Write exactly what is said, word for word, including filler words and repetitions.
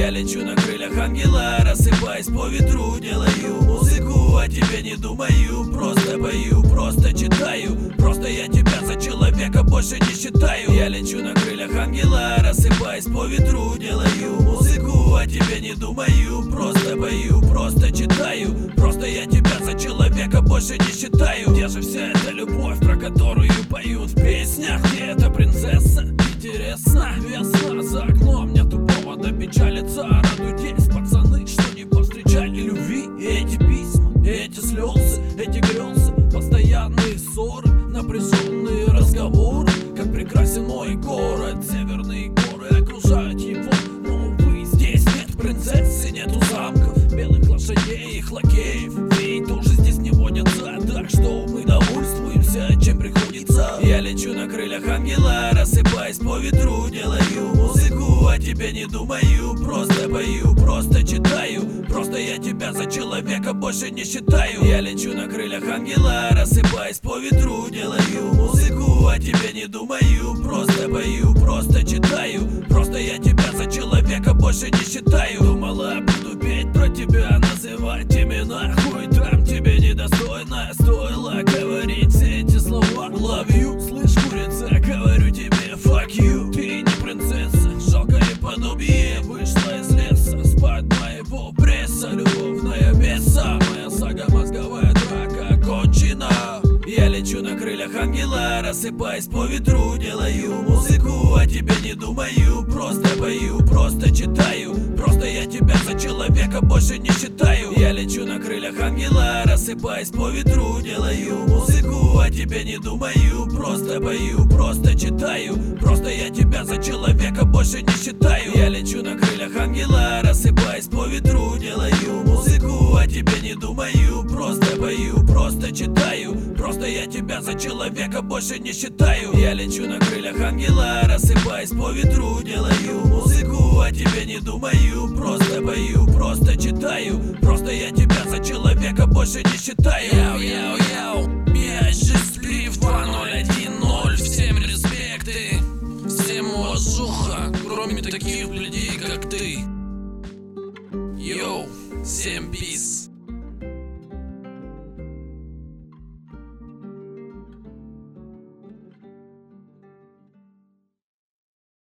Я лечу на крыльях ангела, рассыпаясь по ветру. Делаю музыку, о тебе не думаю. Просто пою, просто читаю. Просто я тебя за человека больше не считаю. Я лечу на крыльях ангела, рассыпаясь по ветру. Делаю музыку, о тебе не думаю. Просто пою, просто читаю. Просто я тебя за человека больше не считаю. Где же вся эта любовь, про которую поют в песнях? Где эта принцесса? Интересно, весна за окном, нету повода печалиться. Радуйтесь, пацаны, что не повстречали любви. Эти письма, эти слезы, эти грезы, постоянные ссоры, напряженные разговоры. Как прекрасен мой город, северные горы окружают его. Но, увы, здесь нет принцессы, нету замков, белых лошадей, их лакеев. Ведь тоже здесь не водятся, так что мы довольствуемся, чем приходится. Я лечу на крыльях ангела, рассыпаясь по ветру. Делаю музыку, о тебе не думаю. Просто пою, просто читаю. Просто я тебя за человека больше не считаю. Я лечу на крыльях ангела, рассыпаясь по ветру. Делаю музыку, о тебе не думаю. Просто пою, просто читаю. Просто я тебя за человека больше не считаю. Думала, буду петь про тебя, называть имена. Хуй там тебе недостойно. Стоило говорить все эти слова. Love you, слышь, курица, говорю тебе fuck you. Ты не принцесса, жалкое подобие. Вышла из леса, спать моего пресса. Любовная беса, моя сага мозговая драка кончена. Я лечу на крыльях ангела, рассыпаясь по ветру. Делаю музыку, о тебе не думаю. Просто пою, просто читаю. Просто я тебя за человека больше не считаю. Я лечу на крыльях ангела, рассыпаясь по ветру. Делаю музыку, о тебе не думаю. Просто пою, просто читаю. Просто я тебя за человека больше не считаю. Я лечу на крыльях ангела, рассыпаясь по ветру. Делаю музыку, о тебе не думаю. Просто пою, просто читаю. Просто я тебя за человека больше не считаю. Я лечу на крыльях ангела, рассыпаясь по ветру. Делаю музыку, о тебе не думаю. Просто пою, просто читаю. Просто я тебя за человека больше не считаю. Яу, яу, яу, я